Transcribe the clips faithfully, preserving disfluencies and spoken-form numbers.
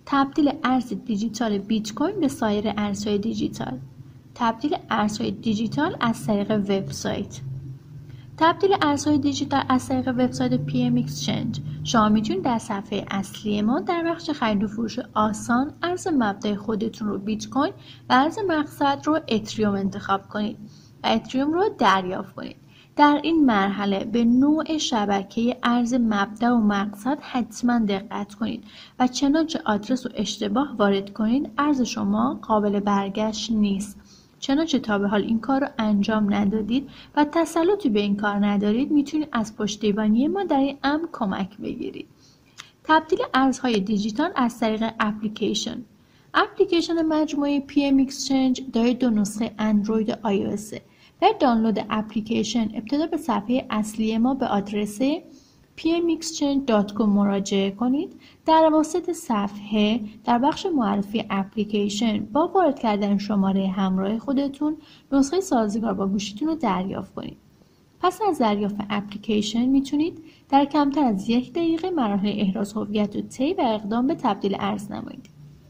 تبدیل ارز دیجیتال بیت کوین به سایر ارزهای دیجیتال. تبدیل ارزهای دیجیتال از طریق وبسایت. تبدیل ارزهای دیجیتال از طریق وبسایت پی ام اکسچنج. شما میتونید در صفحه اصلی ما در بخش خرید و فروش آسان ارز مبدأ خودتون رو بیت کوین و ارز مقصد رو اتریوم انتخاب کنید و اتریوم رو دریافت کنید. در این مرحله به نوع شبکه ارز مبدأ و مقصد حتما دقت کنید و چنانچه آدرس و اشتباه وارد کنید ارز شما قابل برگشت نیست. چنانچه تا به حال این کار رو انجام ندادید و تسلطی به این کار ندارید میتونید از پشتیبانی ما در این امر کمک بگیرید. تبدیل ارزهای دیجیتال از طریق اپلیکیشن. اپلیکیشن مجموعه پی ام اکسچنج دارای دو نسخه اندروید و آی او اس. برای دانلود اپلیکیشن ابتدا به صفحه اصلی ما به آدرس پی ام اکسچنج دات کام مراجعه کنید. در وسط صفحه در بخش معرفی اپلیکیشن با وارد کردن شماره همراه خودتون نسخه سازگار با گوشیتون رو دریافت کنید. پس از دریافت اپلیکیشن میتونید در کمتر از یک دقیقه مراحل احراز هویت و طی و اقدام به تبدیل ارز نمایید.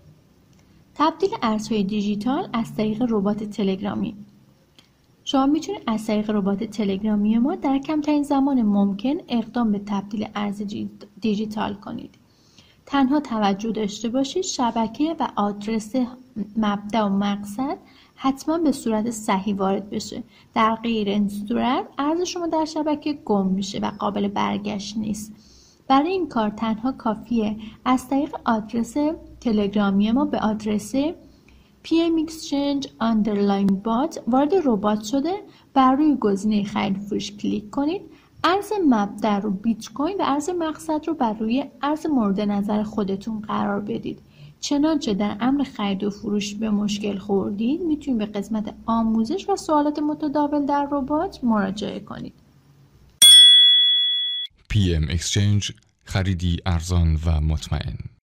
تبدیل ارزهای دیجیتال از طریق ربات تلگرامی. شما میتونید از طریق ربات تلگرامی ما در کمترین زمان ممکن اقدام به تبدیل ارز دیجیتال کنید. تنها توجه داشته باشید شبکه و آدرس مبدأ و مقصد حتما به صورت صحیح وارد بشه. در غیر این صورت ارز شما در شبکه گم میشه و قابل برگشت نیست. برای این کار تنها کافیه از طریق آدرس تلگرامی ما به آدرس پی ام اکسچنج آندرلاین بات وارد ربات شده بر روی گزینه خرید و فروش کلیک کنید. ارز مبدأ رو بیت کوین و ارز مقصد رو بر روی ارز مورد نظر خودتون قرار بدید. چنانچه در امر خرید و فروش به مشکل خوردید میتونید به قسمت آموزش و سوالات متداول در ربات مراجعه کنید. پی ام اکسچنج، خریدی ارزان و مطمئن.